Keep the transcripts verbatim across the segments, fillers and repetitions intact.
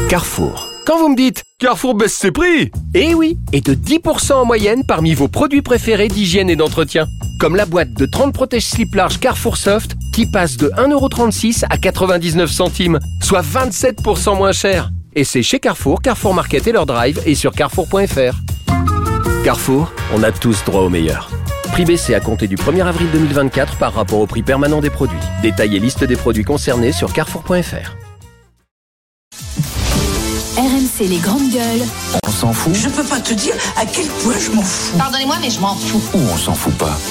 Carrefour. Quand vous me dites « Carrefour baisse ses prix !» Eh oui, et de dix pour cent en moyenne parmi vos produits préférés d'hygiène et d'entretien. Comme la boîte de trente protège-slips larges Carrefour Soft qui passe de un euro trente-six à quatre-vingt-dix-neuf centimes, soit vingt-sept pour cent moins cher. Et c'est chez Carrefour, Carrefour Market et leur drive et sur carrefour point f r. Carrefour, on a tous droit au meilleur. Prix baissé à compter du premier avril deux mille vingt-quatre par rapport au prix permanent des produits. Détail et liste des produits concernés sur carrefour point f r. R M C les grandes gueules. On s'en fout. Je peux pas te dire à quel point je m'en fous. Pardonnez-moi, mais je m'en fous. Ou on s'en fout pas.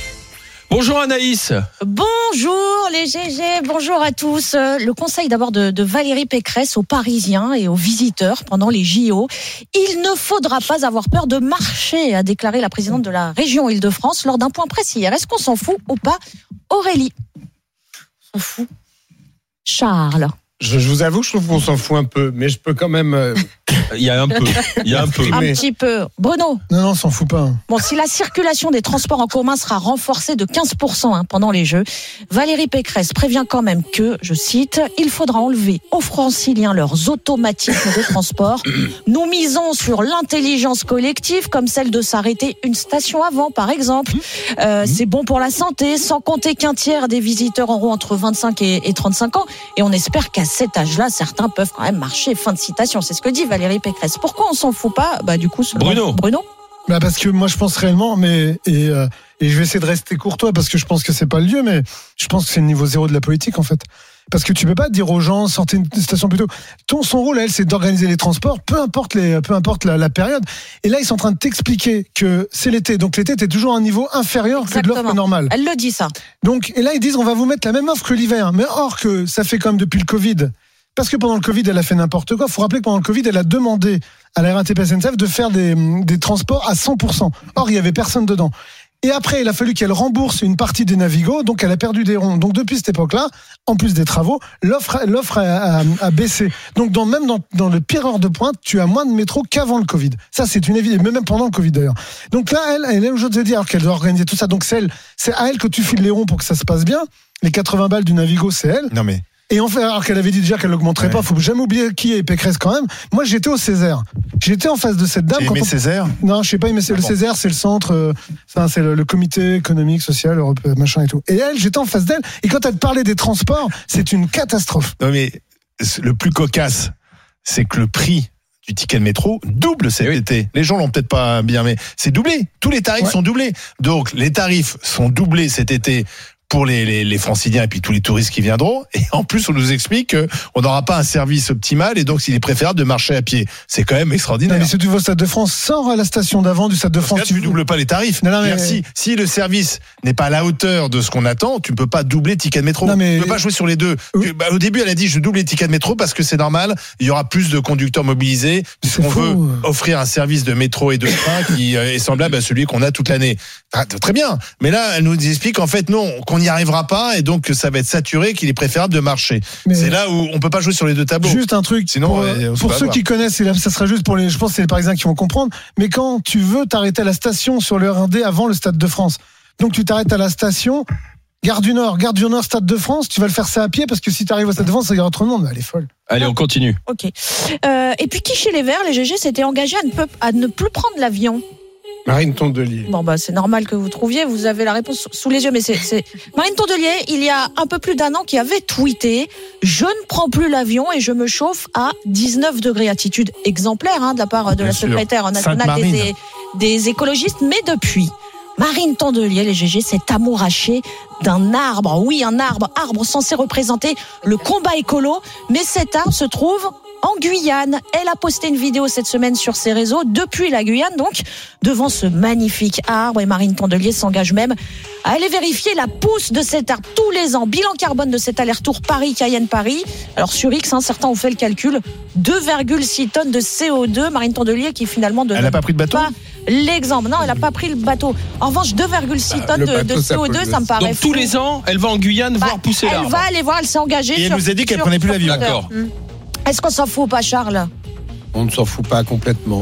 Bonjour Anaïs. Bonjour les G G, bonjour à tous. Le conseil d'abord de, de Valérie Pécresse aux Parisiens et aux visiteurs pendant les J O. Il ne faudra pas avoir peur de marcher, a déclaré la présidente de la région Île-de-France lors d'un point précis. Est-ce qu'on s'en fout ou pas, Aurélie? On s'en fout. Charles. Je, je vous avoue, je trouve qu'on s'en fout un peu, mais je peux quand même. Euh... Il y a un peu. Il y a un peu. Un petit peu. Bruno. Non, non, on s'en fout pas. Bon, si la circulation des transports en commun sera renforcée de quinze pour cent hein, pendant les Jeux, Valérie Pécresse prévient quand même que, je cite, il faudra enlever aux Franciliens leurs automatismes de transport. Nous misons sur l'intelligence collective, comme celle de s'arrêter une station avant, par exemple. Euh, c'est bon pour la santé, sans compter qu'un tiers des visiteurs auront entre vingt-cinq et trente-cinq ans. Et on espère qu'à cet âge-là, certains peuvent quand même marcher. Fin de citation. C'est ce que dit Valérie Pécresse. Pourquoi on s'en fout pas? Bah du coup, Bruno. Bruno. Bah parce que moi je pense réellement, mais et euh, et je vais essayer de rester courtois parce que je pense que c'est pas le lieu, mais je pense que c'est le niveau zéro de la politique en fait. Parce que tu peux pas dire aux gens sortez une station plus tôt. Ton son rôle, elle, c'est d'organiser les transports, peu importe les, peu importe la, la période. Et là, ils sont en train de t'expliquer que c'est l'été, donc l'été t'es toujours à un niveau inférieur Exactement. que de l'offre normale. Elle le dit ça. Donc et là ils disent on va vous mettre la même offre que l'hiver, mais or que ça fait comme depuis le Covid. Parce que pendant le Covid, elle a fait n'importe quoi. Il faut rappeler que pendant le Covid, elle a demandé à la R A T P S N C F de faire des, des transports à cent pour cent. Or, il n'y avait personne dedans. Et après, il a fallu qu'elle rembourse une partie des navigos, donc elle a perdu des ronds. Donc depuis cette époque-là, en plus des travaux, l'offre, l'offre a, a, a baissé. Donc dans, même dans, dans le pire heure de pointe, tu as moins de métro qu'avant le Covid. Ça, c'est une évidence, même pendant le Covid d'ailleurs. Donc là, elle, elle est aujourd'hui de dire qu'elle doit organiser tout ça. Donc c'est, elle, c'est à elle que tu files les ronds pour que ça se passe bien. Les quatre-vingts balles du navigo, c'est elle. Non mais... Et en fait, alors qu'elle avait dit déjà qu'elle l'augmenterait ouais. pas, faut jamais oublier qui est Pécresse quand même. Moi, j'étais au Césaire. J'étais en face de cette dame. J'ai aimé on... Césaire ? Non, je sais pas, mais c'est ah, le bon. Césaire, c'est le centre, euh, ça, c'est le, le comité économique, social, européen, machin et tout. Et elle, j'étais en face d'elle. Et quand elle parlait des transports, c'est une catastrophe. Non mais le plus cocasse, c'est que le prix du ticket de métro double cet oui. été. Les gens l'ont peut-être pas bien, mais c'est doublé. Tous les tarifs ouais. sont doublés. Donc les tarifs sont doublés cet été pour les, les, les franciliens et puis tous les touristes qui viendront. Et en plus, on nous explique qu'on n'aura pas un service optimal et donc il est préférable de marcher à pied. C'est quand même extraordinaire. Non, mais si tu vas au Stade de France, sors à la station d'avant du Stade de France. Là, tu ne doubles pas les tarifs. Non, non, mais... si, si le service n'est pas à la hauteur de ce qu'on attend, tu ne peux pas doubler le ticket de métro. Non, mais... Tu ne peux pas jouer sur les deux. Oui. Bah, au début, elle a dit je double les tickets de métro parce que c'est normal, il y aura plus de conducteurs mobilisés puisqu'on veut offrir un service de métro et de train qui est semblable à celui qu'on a toute l'année. Très bien. Mais là, elle nous explique en fait non, qu'on n'y arrivera pas et donc ça va être saturé, qu'il est préférable de marcher. Mais c'est là où on peut pas jouer sur les deux tableaux. Juste un truc. Sinon, pour, euh, pour ceux qui connaissent, et là, ça sera juste pour les, je pense que c'est les Parisiens qui vont comprendre. Mais quand tu veux t'arrêter à la station sur le R un D avant le Stade de France, donc tu t'arrêtes à la station. Gare du Nord, Gare du Nord, Stade de France, tu vas le faire ça à pied parce que si tu arrives au Stade de France, il y aura trop de monde. Elle est folle. Allez, on continue. Ok. Euh, et puis qui chez les Verts, les G G s'était engagé à ne, peu, à ne plus prendre l'avion. Marine Tondelier. Bon bah c'est normal que vous trouviez, vous avez la réponse sous les yeux, mais c'est, c'est... Marine Tondelier, il y a un peu plus d'un an, qui avait tweeté « Je ne prends plus l'avion et je me chauffe à dix-neuf degrés ». Attitude exemplaire hein, de la part de Bien la sûr. secrétaire nationale des, des écologistes, mais depuis... Marine Tondelier, les G G, s'est amourachée d'un arbre. Oui, un arbre, arbre censé représenter le combat écolo, mais cet arbre se trouve en Guyane. Elle a posté une vidéo cette semaine sur ses réseaux, depuis la Guyane, donc, devant ce magnifique arbre. Et Marine Tondelier s'engage même à aller vérifier la pousse de cet arbre tous les ans. Bilan carbone de cet aller-retour Paris-Cayenne-Paris. Alors, sur X, hein, certains ont fait le calcul. deux virgule six tonnes de C O deux. Marine Tondelier qui finalement... Elle n'a pas pris de bateau pas l'exemple. Non, elle n'a pas pris le bateau. En revanche, deux virgule six tonnes de, de C O deux, ça, ça me paraît Donc, fou. Tous les ans, elle va en Guyane bah, voir pousser l'arbre. Elle va aller voir, elle s'est engagée. Et elle sur, nous a dit qu'elle sur, prenait plus l'avion. D'accord. Hum. Est-ce qu'on s'en fout ou pas, Charles ? On ne s'en fout pas complètement.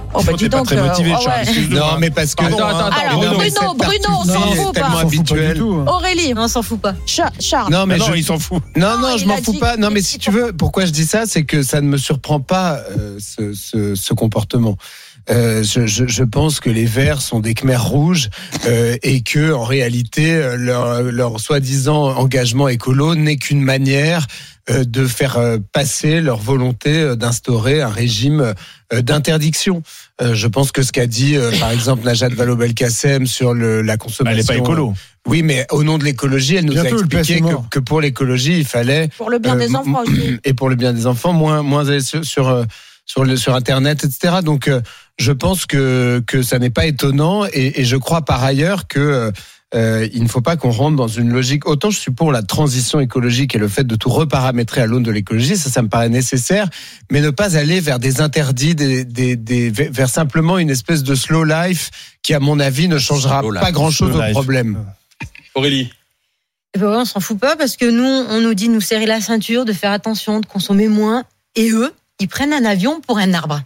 Oh bah dis donc. Très motivé, euh, Charles. ouais. Non, mais parce que. Attends, attends, attends. Alors, Bruno, Bruno, Bruno, on s'en fout tellement pas. habituel. Aurélie, Non, on s'en fout pas. Cha- Charles. Non, mais Mais non, je- il s'en fout. Non, non, Non, je il m'en a fous dit- pas. Non, il mais a si dit tu veux, pourquoi je dis ça, c'est que ça ne me surprend pas euh, ce, ce, ce comportement. Euh, je, je, je pense que les Verts sont des Khmers rouges euh, et que en réalité euh, leur, leur soi-disant engagement écolo n'est qu'une manière euh, de faire euh, passer leur volonté euh, d'instaurer un régime euh, d'interdiction. Euh, je pense que ce qu'a dit euh, par exemple Najat Vallaud-Belkacem sur le, la consommation. Elle n'est pas écolo. Oui, mais au nom de l'écologie, elle nous Bientôt, a le P S est expliqué que, mort. que pour l'écologie, il fallait Pour le bien euh, des enfants m- aussi. et pour le bien des enfants, moins moins aller sur sur euh, sur, le, sur Internet, et cetera. Donc, euh, je pense que que ça n'est pas étonnant et, et je crois par ailleurs que euh, il ne faut pas qu'on rentre dans une logique. Autant je suis pour la transition écologique et le fait de tout reparamétrer à l'aune de l'écologie, ça, ça me paraît nécessaire, mais ne pas aller vers des interdits, des, des, des vers simplement une espèce de slow life qui, à mon avis, ne changera Slow life, pas grand-chose slow au life. problème. Aurélie. Eh ben ouais, on s'en fout pas parce que nous, on nous dit de nous serrer la ceinture, de faire attention, de consommer moins. Et eux, ils prennent un avion pour un arbre.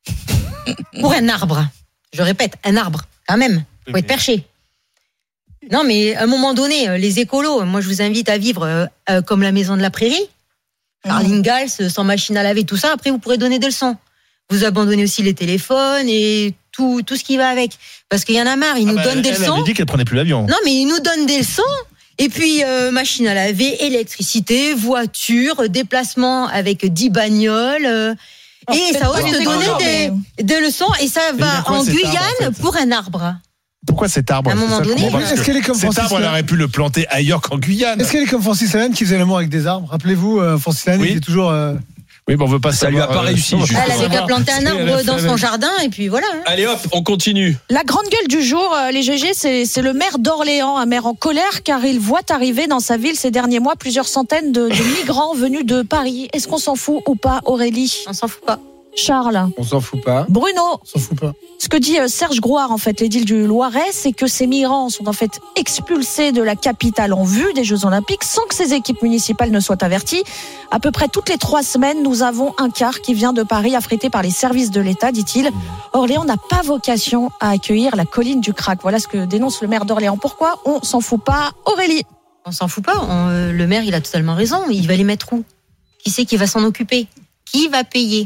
Pour un arbre. Je répète, un arbre, quand même. Faut être perché. Non, mais à un moment donné, les écolos, moi je vous invite à vivre euh, euh, comme la maison de la prairie. Charles Ingalls, sans machine à laver, tout ça. Après, vous pourrez donner des leçons. Vous abandonnez aussi les téléphones et tout, tout ce qui va avec. Parce qu'il y en a marre, ils nous Ah bah, donnent des elle leçons. avait dit qu'elle prenait plus l'avion. Non, mais ils nous donnent des leçons. Et puis, euh, machine à laver, électricité, voiture, déplacement avec dix bagnoles. euh, Alors, et peut-être ça pas ose les te donner écolos, des, mais- des leçons. Et ça il y a va quoi, en cet arbre, Guyane en fait pour un arbre. Pourquoi cet arbre À un moment C'est ça, je donné, comprends pas, parce est-ce que qu'elle est comme cet Francis arbre, elle Lalanne aurait pu le planter ailleurs qu'en Guyane. Est-ce qu'elle est comme Francis Lalanne qui faisait l'amour avec des arbres? Rappelez-vous, euh, Francis Lalanne, Oui. il était toujours. euh, Oui, mais on veut pas Ça lui a savoir, pas euh, réussi, on veut justement. pas Elle avait qu'à savoir. planter un Elle a arbre fait dans la son même- jardin. Et puis voilà. hein. Allez hop, on continue. La grande gueule du jour, euh, les G G, c'est, c'est le maire d'Orléans, un maire en colère car il voit arriver dans sa ville ces derniers mois plusieurs centaines de, de migrants venus de Paris. Est-ce qu'on s'en fout ou pas, Aurélie? On s'en fout pas. Charles, On s'en fout pas. Bruno, On s'en fout pas. ce que dit euh, Serge Grouard, en fait, l'édile du Loiret, c'est que ces migrants sont en fait expulsés de la capitale en vue des Jeux Olympiques sans que ces équipes municipales ne soient averties. À peu près toutes les trois semaines, nous avons un car qui vient de Paris affrété par les services de l'État, dit-il. Orléans n'a pas vocation à accueillir la colline du Crac. Voilà ce que dénonce le maire d'Orléans. Pourquoi on s'en fout pas, Aurélie? On s'en fout pas. On, euh, le maire, il a totalement raison. Il va les mettre où? Qui c'est qui va s'en occuper? Qui va payer?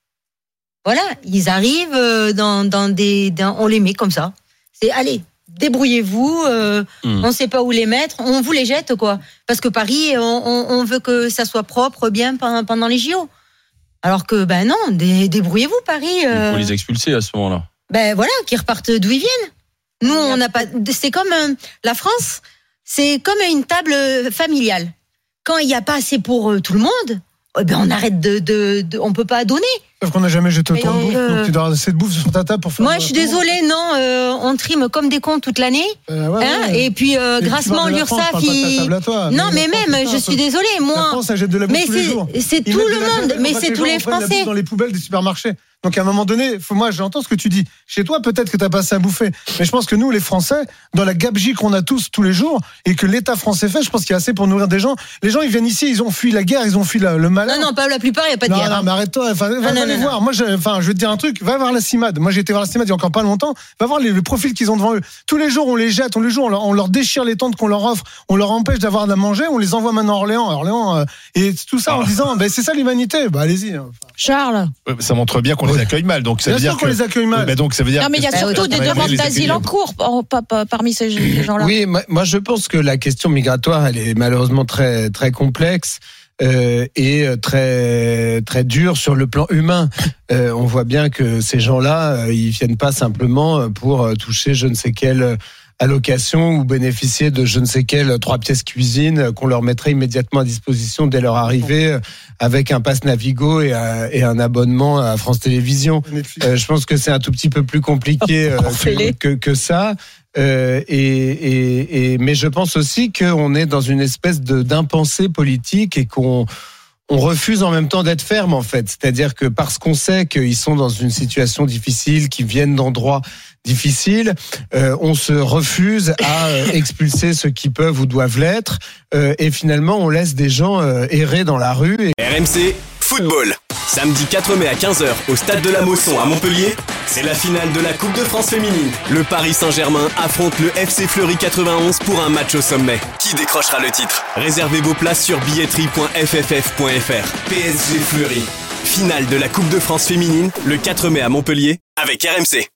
Voilà, ils arrivent euh, dans, dans des, dans- on les met comme ça. C'est allez, débrouillez-vous. Euh, Hmm. On ne sait pas où les mettre. On vous les jette quoi. Parce que Paris, on, on, on veut que ça soit propre, bien pendant, pendant les J O. Alors que ben non, dé- débrouillez-vous Paris. Il euh, faut les expulser à ce moment-là. ben voilà, qui repartent d'où ils viennent. Nous, on n'a pas. C'est comme euh, la France, c'est comme une table familiale. Quand il n'y a pas assez pour euh, tout le monde, eh ben on arrête de, de, de- on peut pas donner. Sauf qu'on n'a jamais jeté Mais autant de non, bouffe. euh, Donc tu dois avoir assez de bouffe sur ta table pour faire. Moi, je suis désolée, non, euh, on trime comme des cons toute l'année, Euh, ouais, hein, ouais. et puis euh, Et tu grassement parles de la France, l'URSSAF, parle pas de ta il- table à toi. non, Mais mais la France, même, c'est ça, je suis ça. désolée, La moi, France, elle jette de la bouffe mais tous les jours. c'est c'est Ils tout mettent le de la monde, viande, mais on voit que c'est les tous gens les prennent la bouffe Français. dans les poubelles des supermarchés. Donc à un moment donné, faut, moi j'entends ce que tu dis. Chez toi, peut-être que tu as pas assez à bouffer. Mais je pense que nous, les Français, dans la gabegie qu'on a tous tous les jours, et que l'État français fait, je pense qu'il y a assez pour nourrir des gens. Les gens, ils viennent ici, ils ont fui la guerre, ils ont fui la- le malheur. Non, non, pas la plupart, il n'y a pas de Non, guerre. non, hein. mais arrête-toi. Enfin, va, non, va non, les non. voir. Moi, je, enfin, je vais te dire un truc. Va voir la CIMAD. Moi, j'ai été voir la CIMAD il y a encore pas longtemps. Va voir les, les profils qu'ils ont devant eux. Tous les jours, on les jette. Tous les jours, on leur, on leur déchire les tentes qu'on leur offre. On leur empêche d'avoir à manger. On les envoie maintenant à Orléans. À Orléans euh, et tout ça en disant, ben, c'est ça l'humanité. Bah, allez-y. Enfin, Charles. Ouais, Ça montre bien qu'on les accueille mal. Donc ça bien veut sûr dire qu'on que. les accueille mal. Oui, bah donc ça veut dire. Non, mais il y a que- surtout des Ouais, demandes les d'asile accueillir. en cours par- par- par- parmi ces ces gens-là. Oui, moi, moi, je pense que la question migratoire, elle est malheureusement très très complexe. Euh, et très très dure sur le plan humain. Euh, on voit bien que ces gens-là, euh, ils viennent pas simplement pour euh, toucher je ne sais quelle allocation ou bénéficier de je ne sais quelle trois pièces cuisine euh, qu'on leur mettrait immédiatement à disposition dès leur arrivée euh, avec un pass Navigo et, un- et un abonnement à France Télévisions. Netflix. Euh, je pense que c'est un tout petit peu plus compliqué euh, que, Orphelé. que, que ça. Euh, et, et, et, mais je pense aussi qu'on est dans une espèce de d'impensée politique et qu'on on refuse en même temps d'être ferme en fait. C'est-à-dire que parce qu'on sait qu'ils sont dans une situation difficile, qu'ils viennent d'endroits difficiles, euh, on se refuse à euh, expulser ceux qui peuvent ou doivent l'être. Euh, et finalement, on laisse des gens euh, errer dans la rue. Et R M C Football. Samedi quatre mai à quinze heures au Stade de la Mosson à Montpellier. C'est la finale de la Coupe de France féminine. Le Paris Saint-Germain affronte le F C Fleury quatre-vingt-onze pour un match au sommet. Qui décrochera le titre ? Réservez vos places sur billetterie point f f f point f r. P S G Fleury. Finale de la Coupe de France féminine le quatre mai à Montpellier avec R M C.